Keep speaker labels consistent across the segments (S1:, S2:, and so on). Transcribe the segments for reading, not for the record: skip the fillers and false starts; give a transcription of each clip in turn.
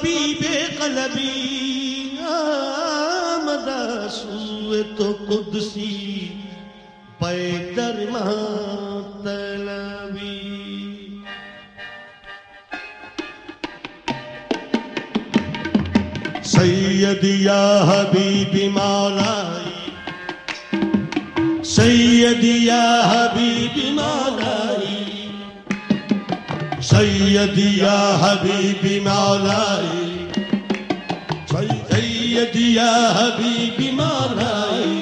S1: طبیب قلبی آمد سوئے تو قدسی پیدر مطلبی سیدی یا حبیبی مولائی سیدی یا حبیبی مولائی سیدی یا حبیبی مولائی سیدی یا حبیبی مولائی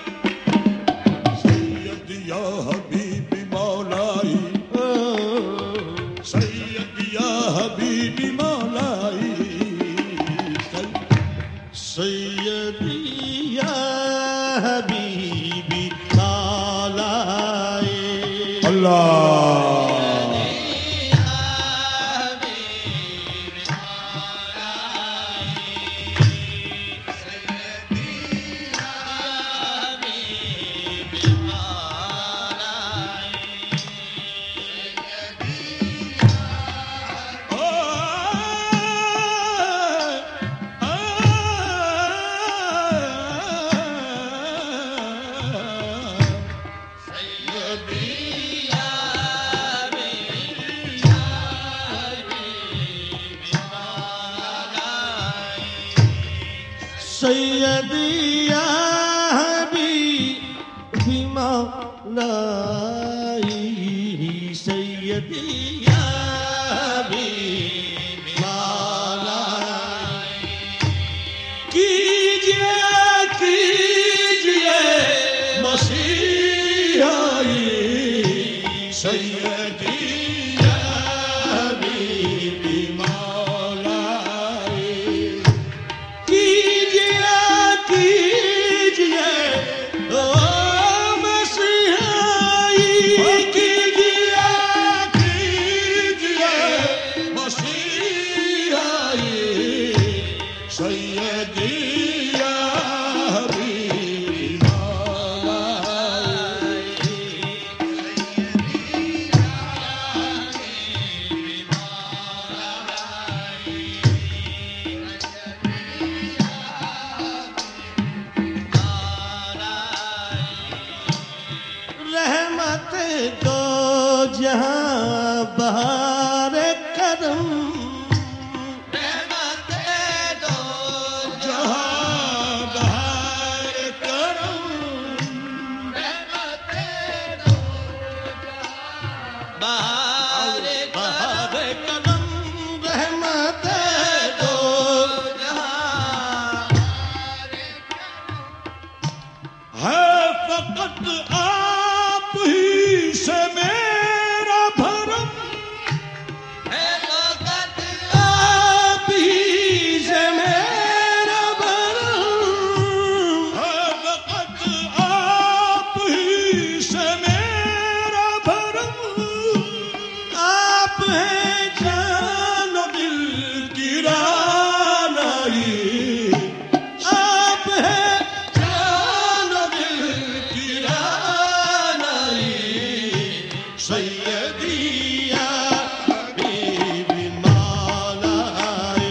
S2: سیدی یا حبیبی مولائی سیدی یا حبیبی مولائی
S1: سیدی یا حبیبی مولائی
S2: اللہ
S1: سیدی یا حبیبی مولائی سیدی یا حبیبی مولائی کیجئے کیجئے مسیحائی
S2: سیدی یا حبیبی مولائی
S1: رحمت دو جہاں بہار کرم رحمت دو
S2: جہاں بہار کرم
S1: رحمت دو بہار کرم رحمت دو جہاں
S2: ہے فقط آپ ہی سے میرا بھرم
S1: ہے فقط آپ ہی سے میرا بھرم
S2: ہے فقط آپ ہی سے میرا بھرم
S1: آپ ہیں جان و دل کی رانائی آپ ہیں جان و دل کی رانائی سیدی یا حبیبی مولائی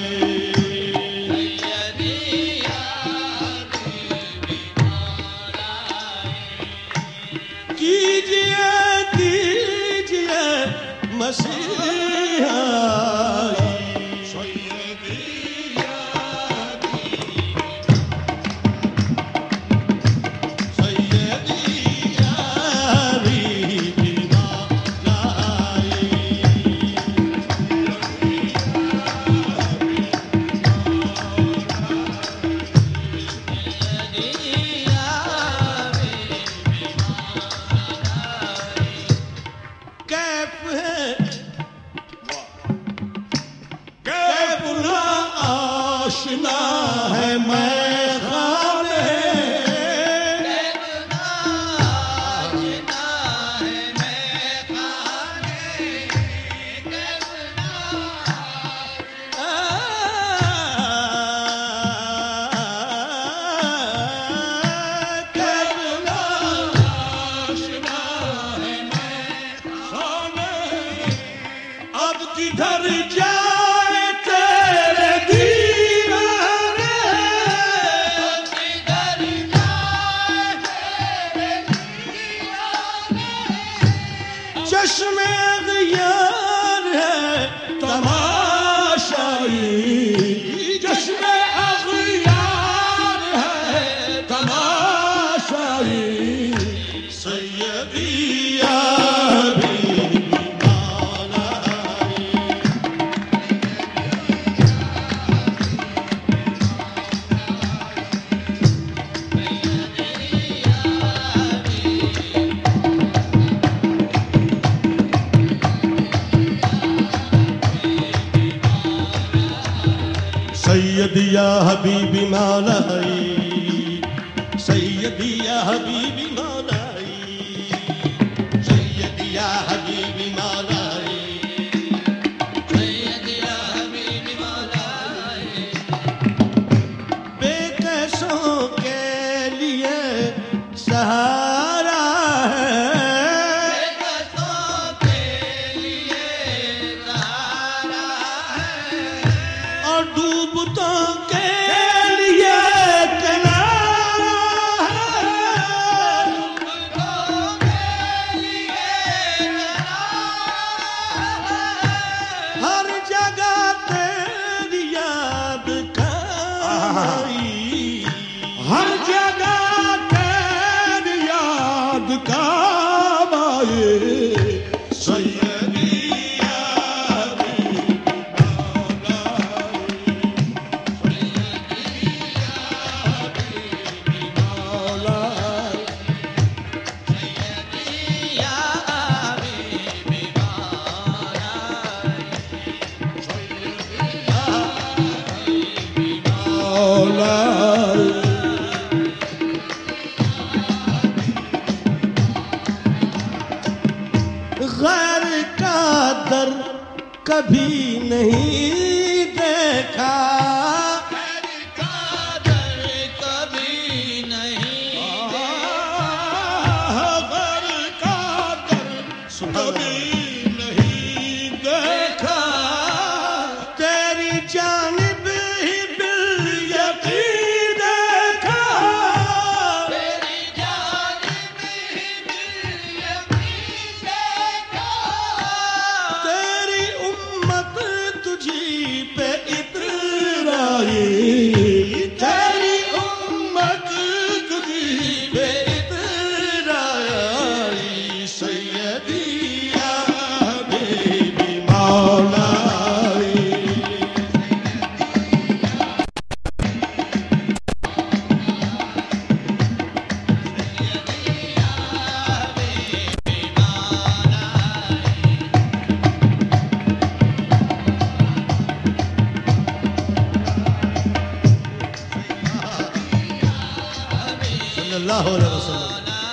S1: سیدی یا حبیبی مولائی کیجئے کیجئے مسیحائی
S2: سیدی یا
S1: سیدی یا حبیبی مولائی کیف ہے
S2: کیف نہ آشنا ہے میں خانے
S1: اب کدھر جائے تیرے دل چشم اغیار ہے تماشائی،
S2: چشم اغیار ہے تماشائی،
S1: سیدی یا حبیبی مولائی، سیدی یا حبیبی مولائی، سیدی یا حبیبی مولائی، سیدی یا حبیبی مولائی، سیدی یا حبیبی مولائی، بے کسوں کے لیے سہارا ہے، بے کسوں کے لیے سہارا ہے، اور ڈوبتوں کے لیے کنارہ ہے، ڈوبتوں کے لیے کنارہ ہے، ہر جگہ تیری یاد کائی،
S2: ہر جگہ تیری یاد کام آئے،
S1: سیدی یا حبیبی غیر کا در کبھی نہیں دیکھا، غیر کا در کبھی نہیں
S2: غیر کا در کبھی نہیں دیکھا،
S1: تیری جانب ہی بالیقین دیکھا، تیری جانب ہی بالیقین دیکھا، تیری امت تجھی پہ اترائی، تیری امت تجھی پہ اترائی، سیدی یا حبیبی مولائی، صلی اللہ علیہ وسلم،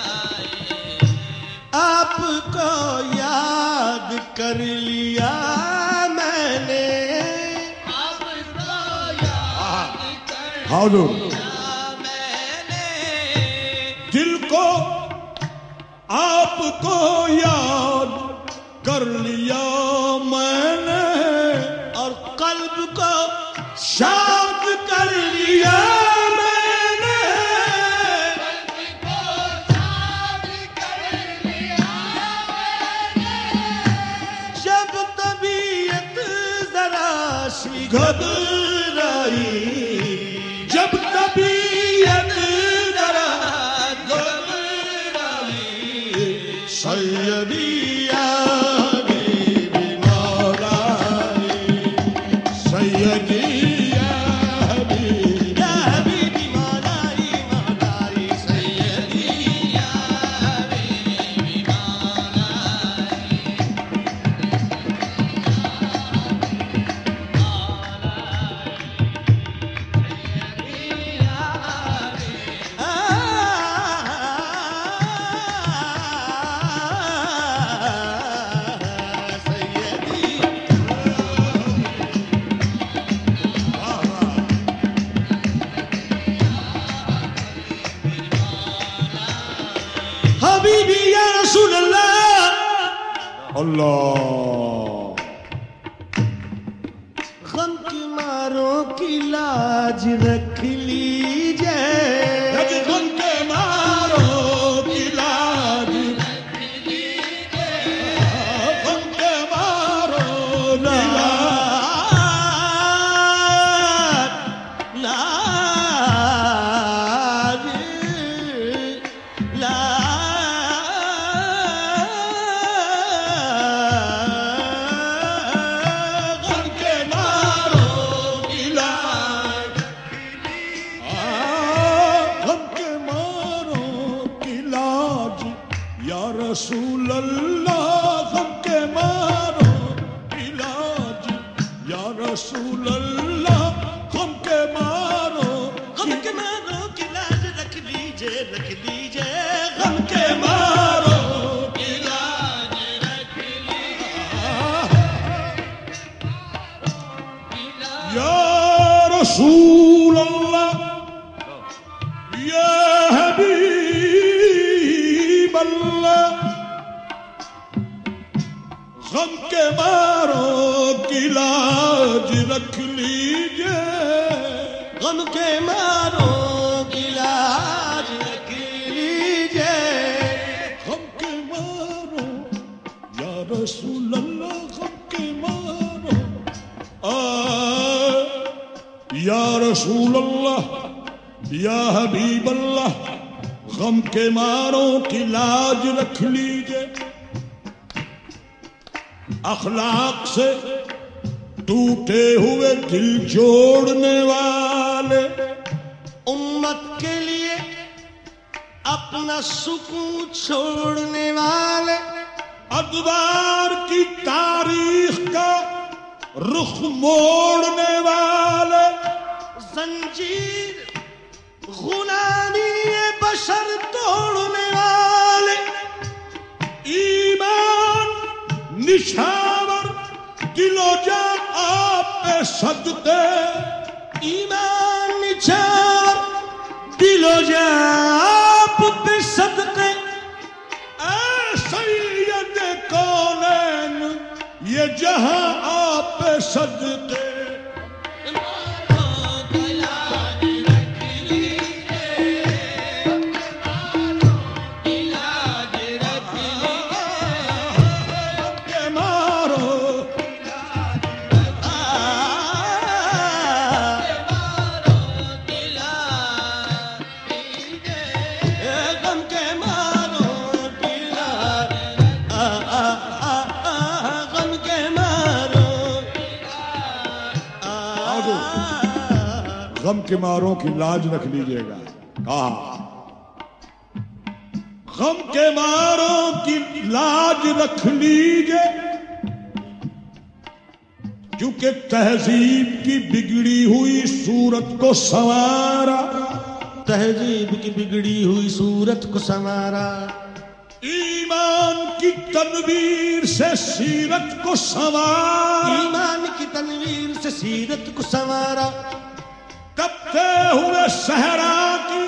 S1: آپ کو یاد کر لیا میں نے، آپ کو یاد کر
S2: حاضر
S1: لیا میں نے،
S2: دل کو آپ کو یاد کر لیا میں نے،
S1: اور قلب کو شاد کر لیا میں نے، قلب کو شاد کر لیا میں نے، جب طبیعت ذرا سی گھبرائی،
S2: جب طبیعت
S1: ذرا گھبرائی، سیدی یا حبیبی مولائی،
S2: سیدی یا حبیبی
S1: یا حبیبی مولائی، مولائی، سیدی یا حبیبی حبیبی یا رسول اللہ،
S2: اللہ،
S1: غم کی ماروں کی لاج رکھ لیجئے،
S2: غم کے ماروں کی لاج رسول اللہ غم کے ماروں
S1: کی لاج رکھ لیجئے غم کے ماروں کی لاج رکھ لیجئے
S2: یا رسول اللہ یا حبیب اللہ غم کے ماروں کی لاج رکھ لیجئے
S1: غم کے ماروں کی لاج رکھ لیجئے
S2: غم کے ماروں یا رسول اللہ غم کے ماروں یا رسول اللہ یا حبیب اللہ غم کے ماروں کی لاج رکھ لیجئے اخلاق سے ٹوٹے ہوئے دل جوڑنے والے
S1: امت کے لیے اپنا سکون چھوڑنے والے
S2: ادوار کی تاریخ کا رخ موڑنے والے
S1: زنجیر غلامی بشر توڑنے والے
S2: ایمان نشاور دل و جان آپ پہ صدقے
S1: ایمان نچھاور دل و جان آپ پہ صدقے
S2: اے سید کونین یہ جہاں آپ پہ صدقے غم کے ماروں کی لاج رکھ لیجئے گا کہا غم کے ماروں کی لاج رکھ لیجئے کیونکہ تہذیب کی بگڑی ہوئی صورت کو سنوارا
S1: تہذیب کی بگڑی ہوئی صورت کو سنوارا
S2: ایمان کی تنویر سے سیرت کو سنوارا
S1: ایمان کی تنویر سے سیرت کو سنوارا
S2: تپتے ہوئے صحرا کی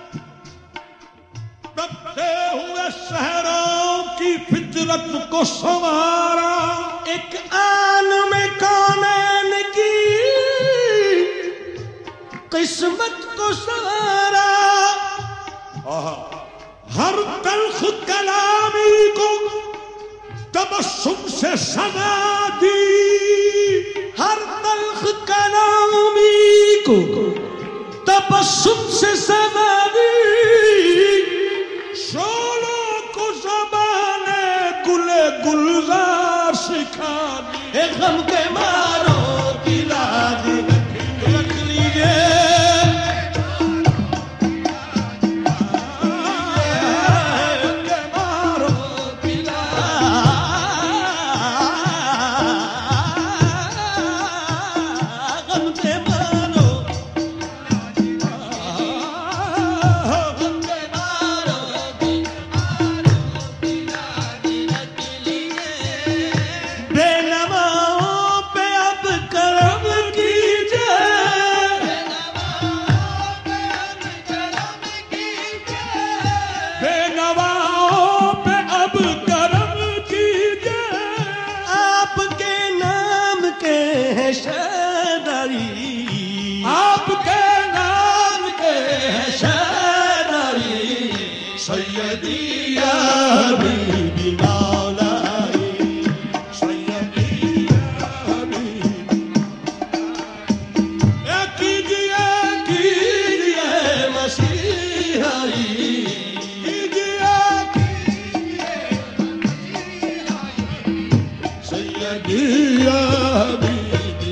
S2: تپتے ہوئے صحراؤں کی فطرت کو سنوارا
S1: ایک آن میں کونین کی قسمت کو سنوارا
S2: ہر تلخ کلامی کو تبسم سے سزا دی
S1: ہر تلخ کلامی کو تبسم سے سزا دی
S2: شولوں کو زبان گل گلزار سکھا دی
S1: غم کے ماروں کی لاج رکھ لیجئے
S2: آپ کے نام کے شہدائی سیدی یا حبیبی مولائی سیدی یا حبیبی کیجئے کیجئے مسیحائی کیجئے سیدی یا حبیبی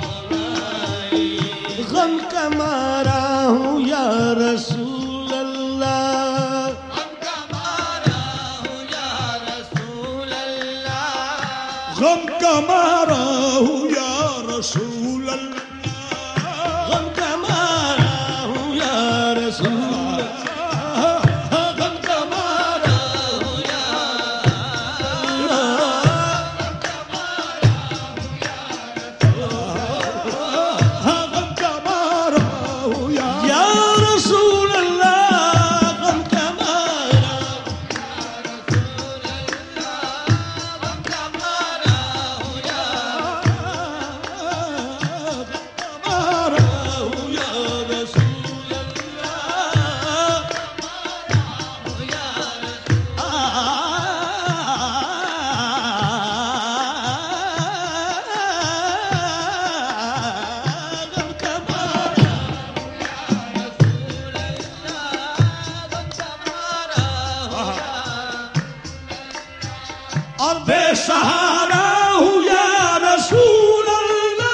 S1: غم کا مارا ہوں یا رسول اللہ غم کا مارا ہوں یا رسول اللہ
S2: غم کا مارا ہوں یا رسول رسول اللہ
S1: غم کا مارا ہوں یا رسول غم کا مارا ہوں یا
S2: غم کا مارا ہوں
S1: یا رسول اللہ غم کا مارا ہوں یا رسول غم کا مارا
S2: اور بے سہارا ہوں یا رسول اللہ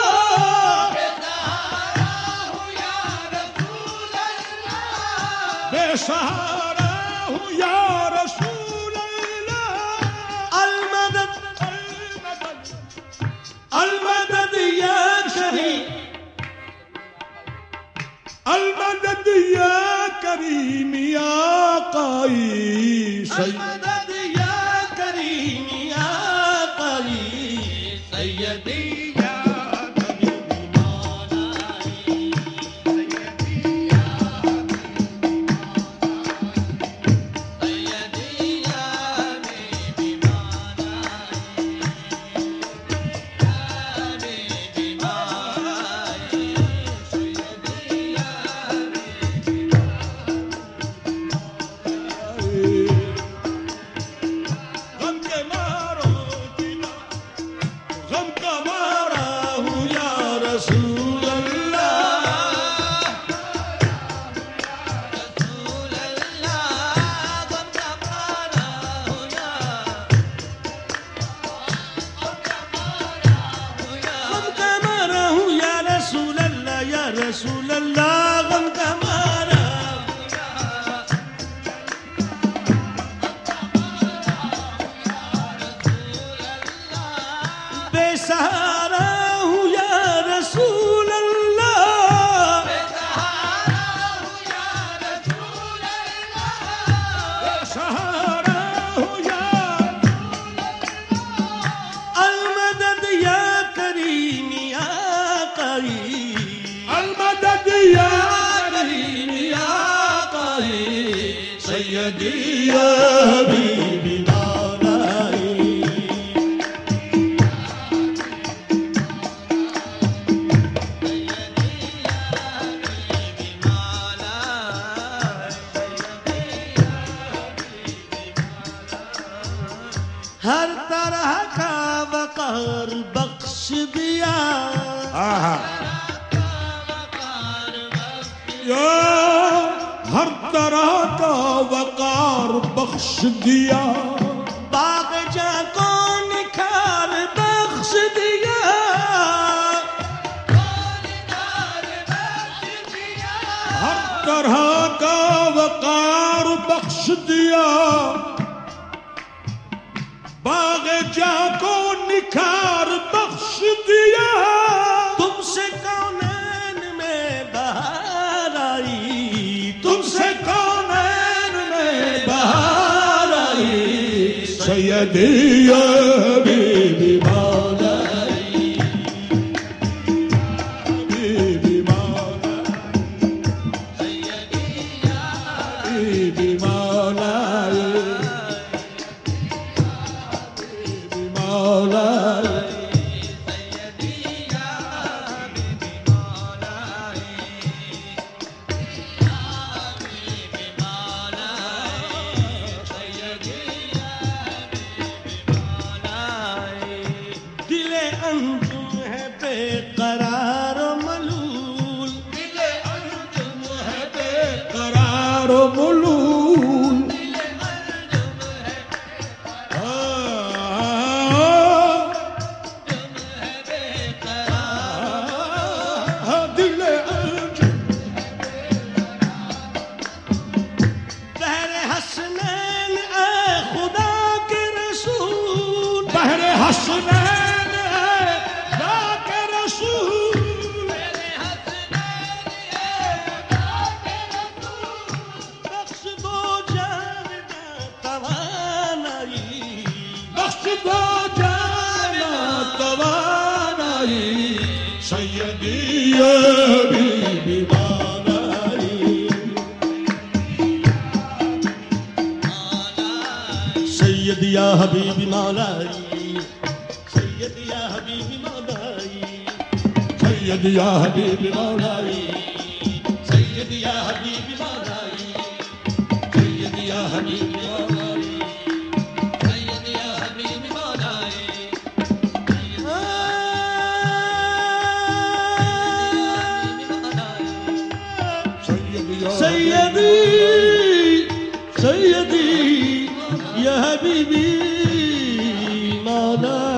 S2: بے سہارا ہوں یا رسول اللہ
S1: المدد
S2: المدد یا
S1: شہید
S2: المدد یا کریم یا آقائی سید
S1: المدد یا کریم یا قریب سیدی یا
S2: غم کے مارو دلا غم کا مارا ہوں یا رسول اللہ
S1: غم کا مارا ہوں یا رسول اللہ یا رسول اللہ غم کا مارا بے سہارا ہوں یا رسول اللہ
S2: سہارا ہوں یا
S1: المدد یا کریم یا قریب
S2: المدد یا
S1: کریم یا قریب
S2: سیدی
S1: یا حبیبی مولائی ہر طرح کا وقار بخش دیا
S2: یا ہر طرح کا وقار بخش دیا
S1: باغ جا کو نکھار بخش دیا
S2: ہر طرح کا وقار بخش دیا باغ جا کو نکھار بخش دیا
S1: تم سے کونین میں بہار آئی
S2: تم سے کونین میں بہار آئی سیدی یا حبیبی مولائی حبیبی مولائی حبیبی مولائی حبیبی مولائی
S1: دل انجم ہے بے قرار و ملول دل انجم ہے بے
S2: قرار و ملول دل
S1: بہر حسنین اے خدا کے رسول
S2: بہر حسنین ہے خدا کے رسول سیدی یا حبیبی مولائی
S1: سید یا حبیبی مولائی سید یا حبیبی مولائی
S2: سید یا حبیبی مولائی
S1: سید یا حبیبی مولائی سید یا حبیبی مولائی سید یا حبیبی مولائی سیدی سیدی یا حبیبی مولائی